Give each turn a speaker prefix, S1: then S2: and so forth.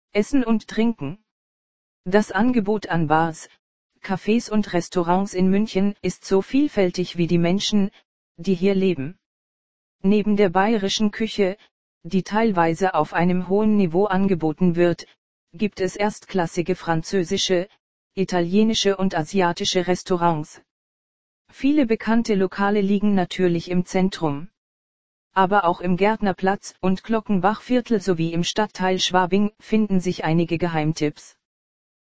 S1: Essen und Trinken. Das Angebot an Bars, Cafés und Restaurants in München ist so vielfältig wie die Menschen, die hier leben. Neben der bayerischen Küche, die teilweise auf einem hohen Niveau angeboten wird, gibt es erstklassige französische, italienische und asiatische Restaurants. Viele bekannte Lokale liegen natürlich im Zentrum. Aber auch im Gärtnerplatz und Glockenbachviertel sowie im Stadtteil Schwabing finden sich einige Geheimtipps.